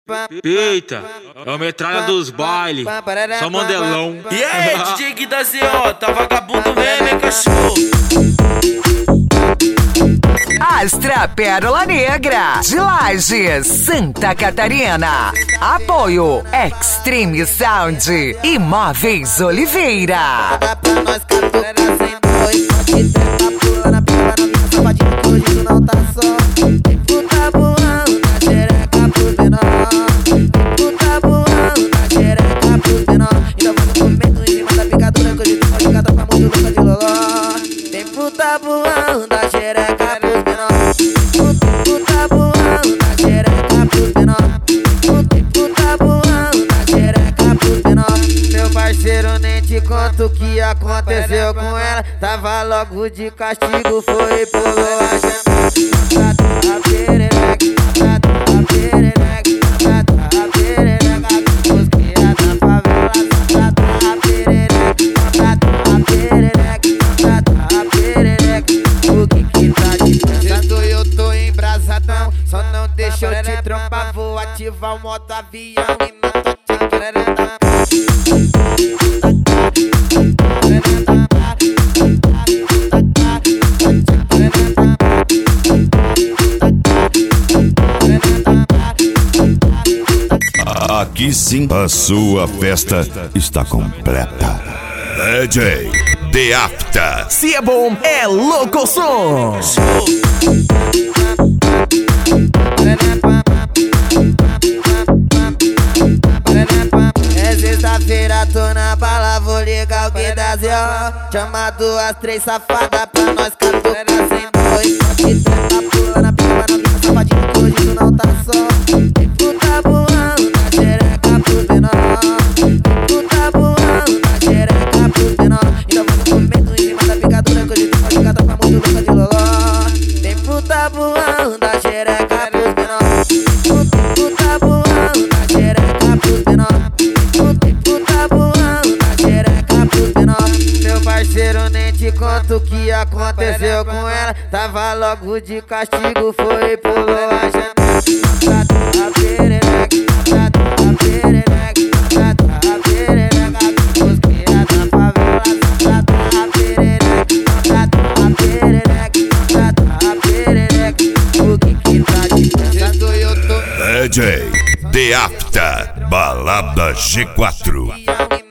Eita, é o metralha dos bailes, só mandelão. E aí, DJ Gui da ZO, tá vagabundo mesmo, hein, cachorro? Astra Pérola Negra, de Lages, Santa Catarina. Apoio Extreme Sound e Móveis Oliveira. Puta voando da xereca pros menor. Puta voando da xereca pros menor. Puta voando da xereca pros menor. Meu parceiro, nem te conto o que aconteceu com ela. Tava logo de castigo, foi pulou a janela. A perereca, a perereca, a perereca. Os cria da favela, a perereca, a perereca. O que tá de sexto eu tô embrasadão. Só não deixa eu te trompar. Vou ativar o modo avião e matar te querendo. Aqui sim, a sua festa está completa. DJ The After. Se é bom, é louco som. É sexta-feira, tô na bala, vou ligar o Gui da ZO. Chamado as três safadas pra nós catucar sem dois. Que tu tá pulando a pipa, não fica safadinho que hoje tu não tá só. Tu tá voando na xereca pros menor. Tu tá voando na xereca pros menor. Então faz um movimento em cima da picadura que hoje tu pode ficar pra muito louca de loló. Tem puta voando da xereca pros menor. Puta voando na xereca pros menor. Puta voando na xereca pros menor. Meu parceiro, nem te conto o que aconteceu com ela. Tava logo de castigo, foi pulou a janela. A perereca, a perereca, a perereca. Os cria da favela, a perereca, a perereca, a perereca. O que tá de sexto eu tô DJ The After, Balada G4.